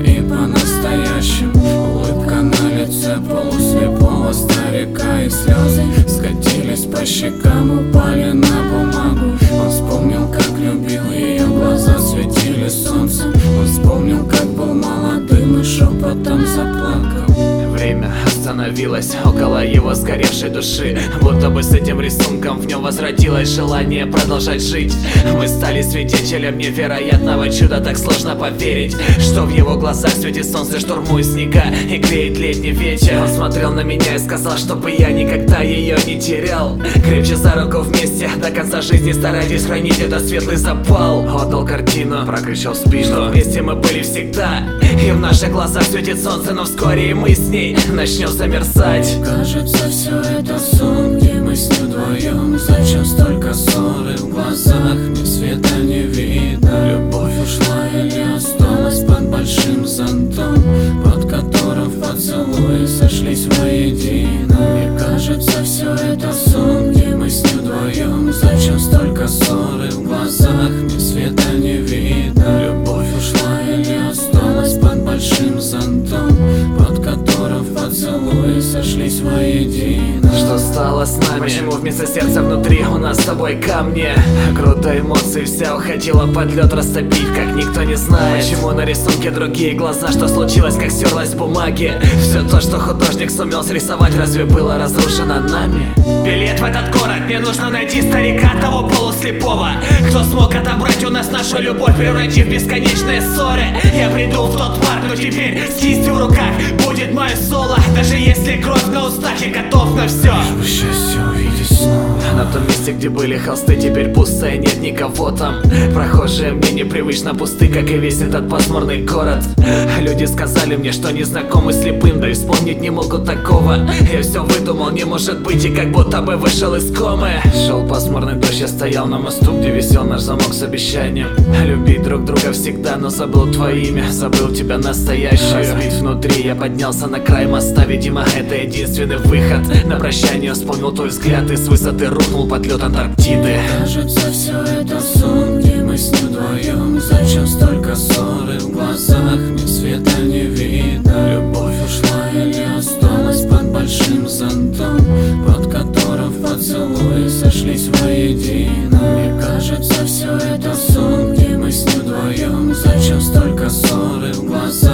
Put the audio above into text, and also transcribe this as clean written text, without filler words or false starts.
и по-настоящему. Улыбка на лице полуслепого старика, и слезы скатились по щекам, упали на бумагу. Он вспомнил, как любил ее, глаза светили солнцем. Он вспомнил, как был молодым и шепотом заплакал. Время остановилось около его сгоревшей души, будто бы с этим рисунком в нем возродилось желание продолжать жить. Мы стали свидетелем невероятного чуда, так сложно поверить, что в его глазах светит солнце, штурмует снега и греет летний ветер. Он смотрел на меня и сказал, чтобы я никогда ее не терял. Крепче за руку вместе, до конца жизни старайтесь хранить этот светлый запал. Отдал картину, прокричал в спину, вместе мы были всегда, и в наших глазах светит солнце, но вскоре и мы с ней начнем замерзать. Кажется, все это сон, где мы с ней вдвоем. Зачем столько ссоры в глазах, ни света не видно. Любовь ушла или осталась под большим зонтом, под которым в поцелуи сошлись воедино. Мне кажется, все это сон, где мы с ней вдвоем. Зачем столько ссоры в глазах, ни света не видно. Любовь ушла или осталась под большим зонтом, под которым в поцелуи сошлись воедино. Что стало с нами? Почему вместо сердца внутри у нас с тобой камни? Груда эмоций вся уходила под лед растопить, как никто не знает. Почему на рисунке другие глаза? Что случилось, как стерлась с бумаги? Все то, что художник сумел срисовать, разве было разрушено нами? Билет в этот город, мне нужно найти старика, того полуслепого, кто смог отобрать у нас нашу любовь, превратив в бесконечные ссоры. Я приду в тот парк, но теперь с кистью в руках будет мое соло. Даже если кровь на устах, я готов на все. Чтобы счастье увидеть снова. На том месте, где были холсты, теперь пусто и нет никого там. Прохожие мне непривычно пусты, как и весь этот пасмурный город. Люди сказали мне, что не знакомы слепым, да и вспомнить не могут такого. Я все выдумал, не может быть, и как будто бы вышел из комы. Шел пасмурный дождь, я стоял на мосту, где висел наш замок с обещанием любить друг друга всегда, но забыл твое имя, забыл тебя настоящую. Разбит внутри, я поднялся на край моста, видимо, это единственный выход. На прощание вспомнил твой взгляд и с высоты рухнул под лед Антарктиды. Кажется, все это сон, где мы с ней вдвоем. Зачем столько ссоры в глазах, ни света не видно. Любовь ушла или осталась под большим зонтом, под которым в поцелуи сошлись воедино. Мне кажется, все это сон, где мы с ней вдвоем. Зачем столько ссоры в глазах,